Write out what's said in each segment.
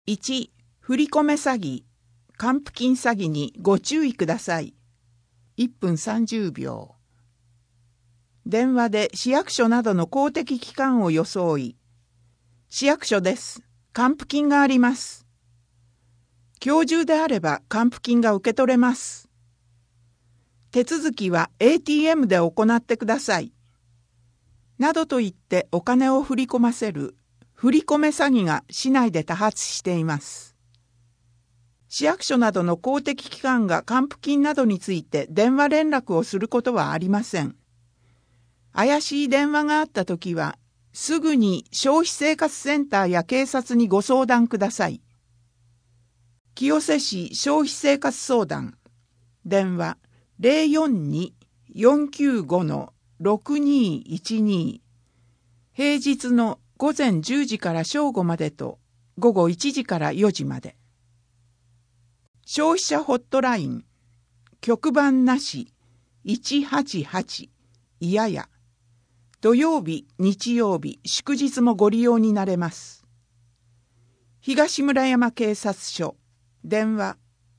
1、振り込め詐欺、還付金詐欺にご注意ください。1分30秒。電話で市役所などの公的機関を装い、市役所です。還付金があります。今日中であれば還付金が受け取れます。手続きは ATM で行ってください。などと言ってお金を振り込ませる振り込め詐欺が市内で多発しています。市役所などの公的機関が還付金などについて電話連絡をすることはありません。怪しい電話があったときは、すぐに消費生活センターや警察にご相談ください。清瀬市消費生活相談。電話042-495-6212。平日の午前10時から正午までと午後1時から4時まで。消費者ホットライン。局番なし188いやや。土曜日、日曜日、祝日もご利用になれます。東村山警察署。電話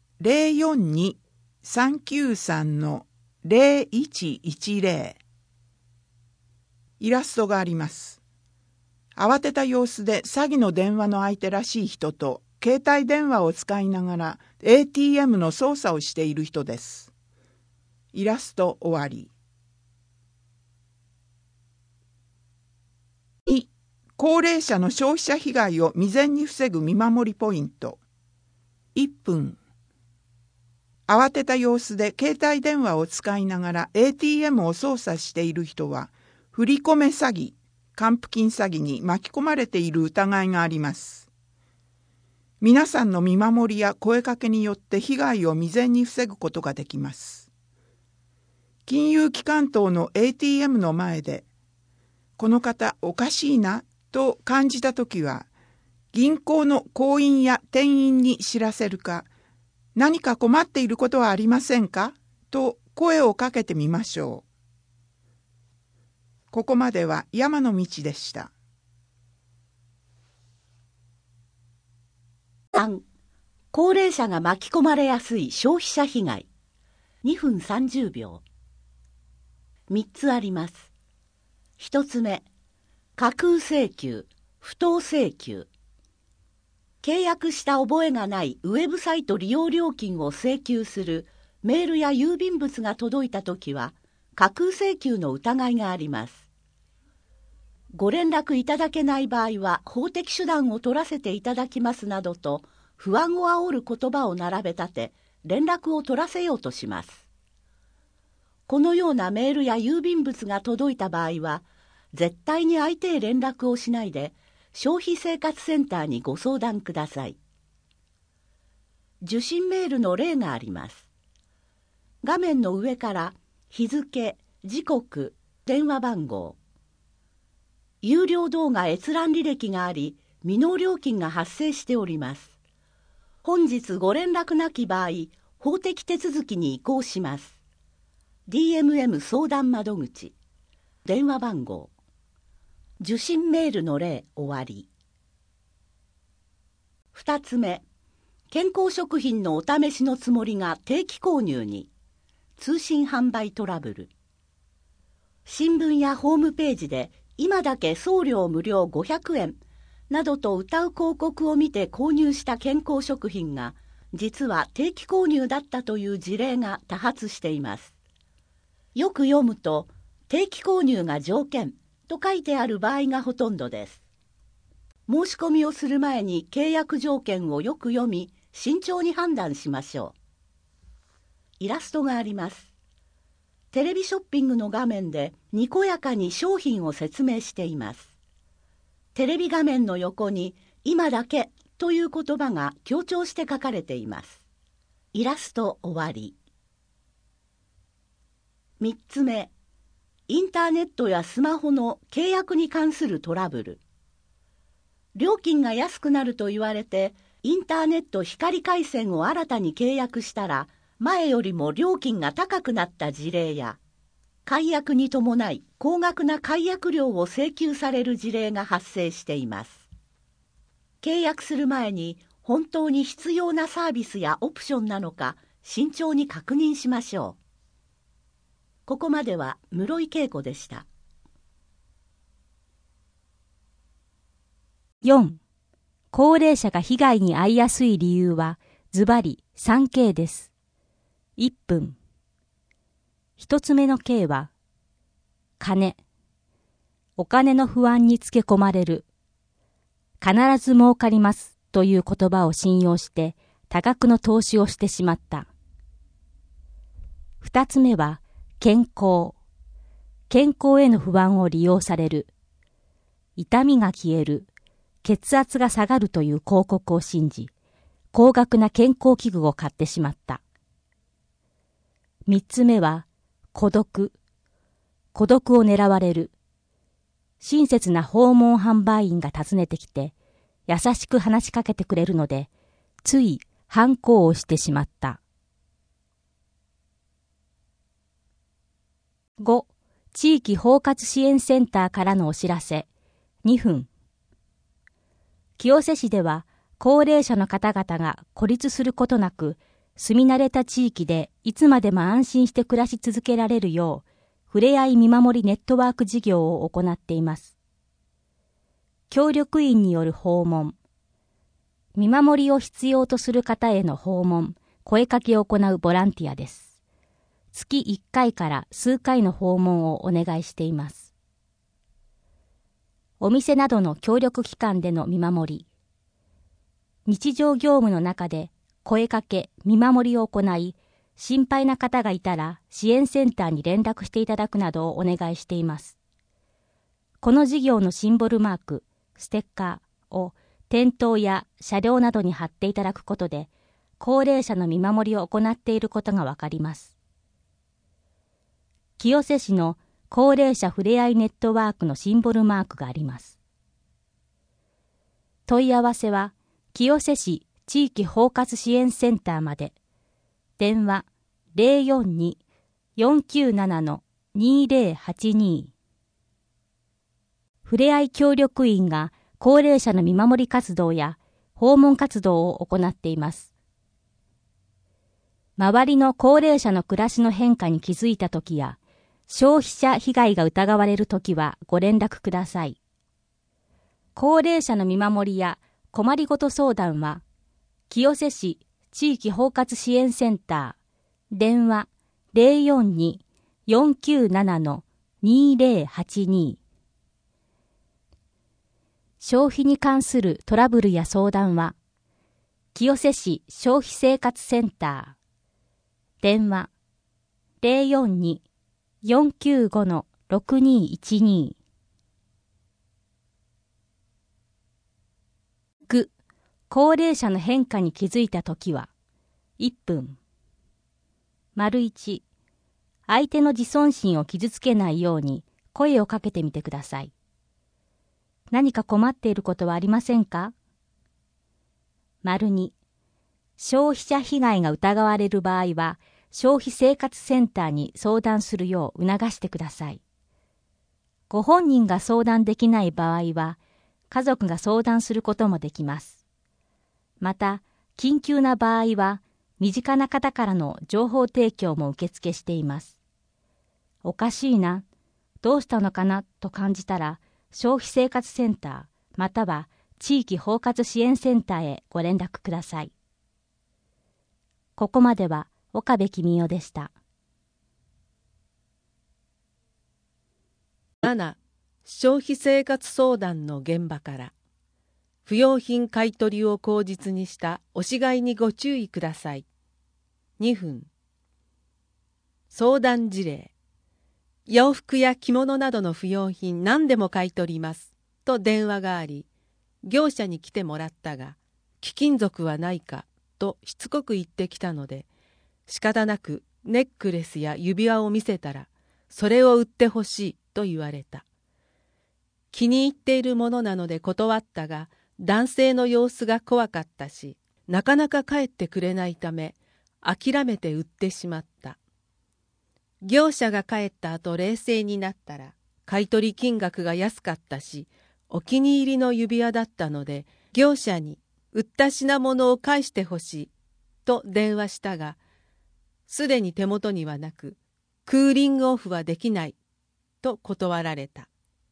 042-393-0110。イラストがあります。慌てた様子で詐欺の電話の相手らしい人と携帯電話を使いながら ATM の操作をしている人です。イラスト終わり。2、高齢者の消費者被害を未然に防ぐ見守りポイント。1分。慌てた様子で携帯電話を使いながら ATM を操作している人は、振り込め詐欺、還付金詐欺に巻き込まれている疑いがあります。皆さんの見守りや声かけによって被害を未然に防ぐことができます。金融機関等の ATM の前で、この方おかしいなと感じたときは、銀行の行員や店員に知らせるか、何か困っていることはありませんかと声をかけてみましょう。ここまでは山の道でした。 3、高齢者が巻き込まれやすい消費者被害。2分30秒。3つあります。1つ目、架空請求、不当請求。契約した覚えがないウェブサイト利用料金を請求するメールや郵便物が届いたときは、架空請求の疑いがあります。ご連絡いただけない場合は法的手段を取らせていただきますなどと不安を煽る言葉を並べ立て連絡を取らせようとします。このようなメールや郵便物が届いた場合は絶対に相手へ連絡をしないで消費生活センターにご相談ください。受信メールの例があります。画面の上から日付、時刻、電話番号。有料動画閲覧履歴があり、未納料金が発生しております。本日ご連絡なき場合、法的手続きに移行します。DMM 相談窓口。電話番号。受信メールの例終わり。2つ目、健康食品のお試しのつもりが定期購入に。通信販売トラブル。新聞やホームページで今だけ送料無料500円などと謳う広告を見て購入した健康食品が実は定期購入だったという事例が多発しています。よく読むと定期購入が条件と書いてある場合がほとんどです。申し込みをする前に契約条件をよく読み慎重に判断しましょう。イラストがあります。テレビショッピングの画面でにこやかに商品を説明しています。テレビ画面の横に今だけという言葉が強調して書かれています。イラスト終わり。3つ目、インターネットやスマホの契約に関するトラブル。料金が安くなると言われてインターネット光回線を新たに契約したら前よりも料金が高くなった事例や、解約に伴い高額な解約料を請求される事例が発生しています。契約する前に本当に必要なサービスやオプションなのか慎重に確認しましょう。ここまでは室井恵子でした。 4. 高齢者が被害に遭いやすい理由はズバリ 3K です。1分。1つ目の K は金。お金の不安につけ込まれる。必ず儲かりますという言葉を信用して多額の投資をしてしまった。2つ目は健康。健康への不安を利用される。痛みが消える。血圧が下がるという広告を信じ、高額な健康器具を買ってしまった。3つ目は孤独。孤独を狙われる。親切な訪問販売員が訪ねてきて、優しく話しかけてくれるので、つい反抗をしてしまった。5. 地域包括支援センターからのお知らせ。2分。清瀬市では高齢者の方々が孤立することなく、住み慣れた地域でいつまでも安心して暮らし続けられるよう、ふれあい見守りネットワーク事業を行っています。協力員による訪問、見守りを必要とする方への訪問、声かけを行うボランティアです。月1回から数回の訪問をお願いしています。お店などの協力機関での見守り、日常業務の中で声かけ、見守りを行い、心配な方がいたら支援センターに連絡していただくなどをお願いしています。この事業のシンボルマーク、ステッカーを店頭や車両などに貼っていただくことで、高齢者の見守りを行っていることがわかります。清瀬市の高齢者ふれあいネットワークのシンボルマークがあります。問い合わせは、清瀬市地域包括支援センターまで。電話042-497-2082。ふれあい協力員が高齢者の見守り活動や訪問活動を行っています。周りの高齢者の暮らしの変化に気づいたときや、消費者被害が疑われるときはご連絡ください。高齢者の見守りや困りごと相談は、清瀬市地域包括支援センター、電話042-497-2082。消費に関するトラブルや相談は、清瀬市消費生活センター、電話042-495-6212。高齢者の変化に気づいたときは、1分。1、相手の自尊心を傷つけないように声をかけてみてください。何か困っていることはありませんか？2、消費者被害が疑われる場合は、消費生活センターに相談するよう促してください。ご本人が相談できない場合は、家族が相談することもできます。また、緊急な場合は、身近な方からの情報提供も受付しています。おかしいな、どうしたのかなと感じたら、消費生活センターまたは地域包括支援センターへご連絡ください。ここまでは岡部公代でした。 7. 消費生活相談の現場から。不用品買い取りを口実にした押し買いにご注意ください。2分。相談事例。洋服や着物などの不用品何でも買い取りますと電話があり、業者に来てもらったが、貴金属はないかとしつこく言ってきたので、仕方なくネックレスや指輪を見せたら、それを売ってほしいと言われた。気に入っているものなので断ったが、男性の様子が怖かったし、なかなか帰ってくれないため、諦めて売ってしまった。業者が帰った後冷静になったら、買い取り金額が安かったし、お気に入りの指輪だったので、業者に売った品物を返してほしいと電話したが、すでに手元にはなく、クーリングオフはできないと断られた。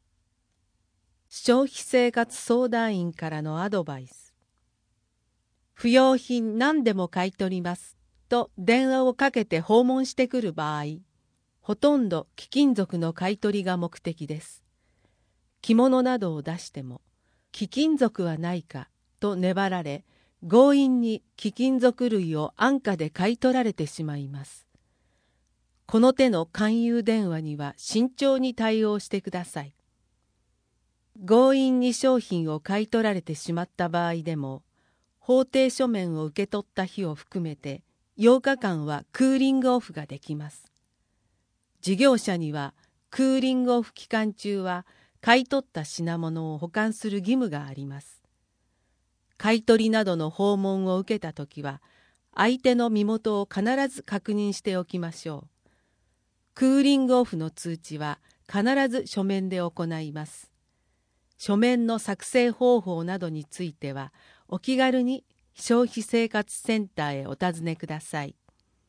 消費生活相談員からのアドバイス。不要品何でも買い取りますと電話をかけて訪問してくる場合、ほとんど貴金属の買い取りが目的です。着物などを出しても、貴金属はないかと粘られ、強引に貴金属類を安価で買い取られてしまいます。この手の勧誘電話には慎重に対応してください。強引に商品を買い取られてしまった場合でも、法定書面を受け取った日を含めて8日間はクーリングオフができます。事業者にはクーリングオフ期間中は買い取った品物を保管する義務があります。買い取りなどの訪問を受けたときは、相手の身元を必ず確認しておきましょう。クーリングオフの通知は必ず書面で行います。書面の作成方法などについては、お気軽に消費生活センターへお尋ねください。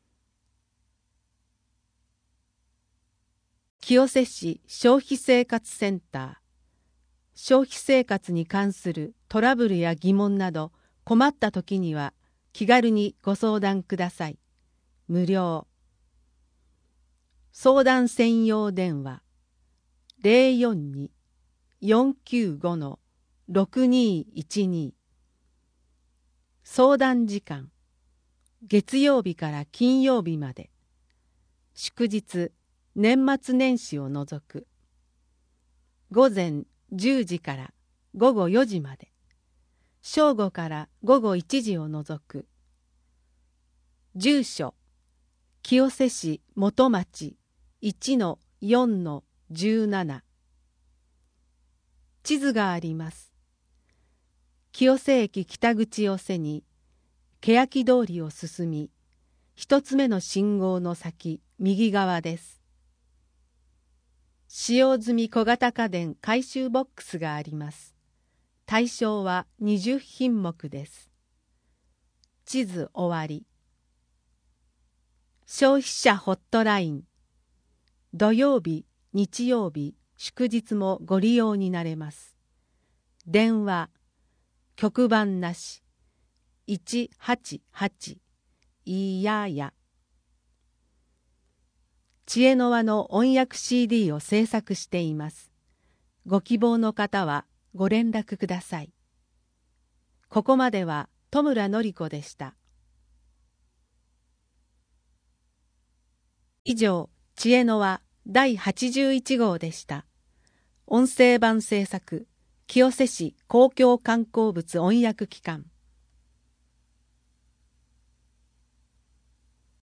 清瀬市消費生活センター。消費生活に関するトラブルや疑問など困った時には気軽にご相談ください。無料。相談専用電話 042-495-6212。相談時間月曜日から金曜日まで。祝日、年末年始を除く。午前10時から午後4時まで。正午から午後1時を除く。住所、清瀬市元町 1-4-17。地図があります。清瀬駅北口を背に、欅通りを進み、一つ目の信号の先、右側です。使用済み小型家電回収ボックスがあります。対象は20品目です。地図終わり。消費者ホットライン。土曜日、日曜日、祝日もご利用になれます。電話、局番なし、188、いやや。知恵の輪の音訳 CD を制作しています。ご希望の方はご連絡ください。ここまでは戸村のり子でした。以上、知恵の輪第81号でした。音声版制作、清瀬市公共観光物音訳機関。